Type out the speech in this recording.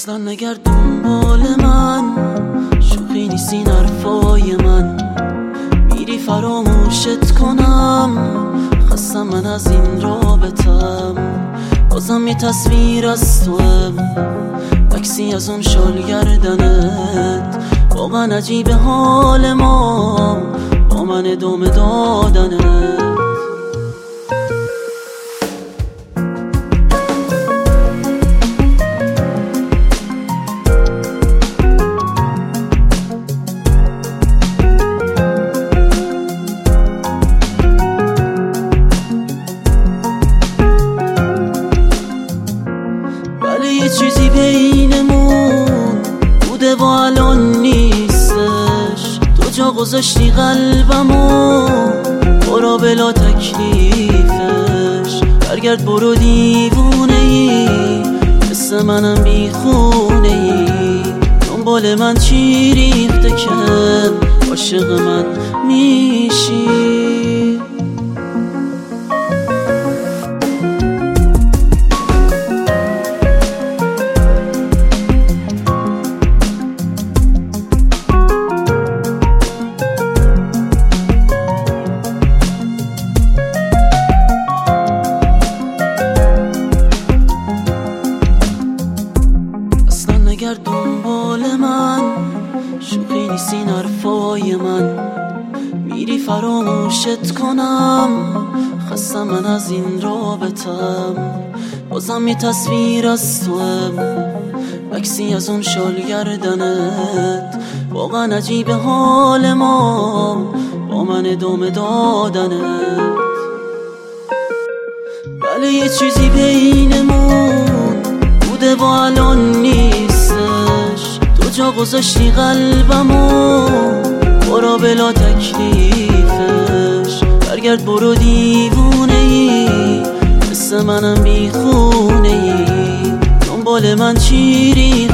اصلا نگرد دنبال من، شوخی نیست این حرفای من. میری فراموشت کنم، خستم من از این رابطم. بازم یه تصویر از توام، عکسی از اون شال گردنت. واقعا عجیبه حال ما، با من ادامه دادنت. یه چیزی بینمون بوده و الان نیستش. تو جا گذاشتی قلبمو، برو بلا تکلیفش. برگرد برو دیوونه ای، مثل منم بیخونه ای. دنبال من چی ریخته که عاشق من میشی؟ نگرد دنبال من، شوخی نیست این حرفای من. میری فراموشت کنم، خستم من از این رابطم. بازم یه تصویر از توام، عکسی از اون شال گردنت. واقعا عجیبه حال ما، با من ادامه دادنت. بله یه چیزی بینمون بوده و الان نیست. تو جا گذاشتی قلبمو، برو بلا تکلیفش. برگرد برو دیوونه ای، مثل منم بیخونه ای. دنبال من چی ریخته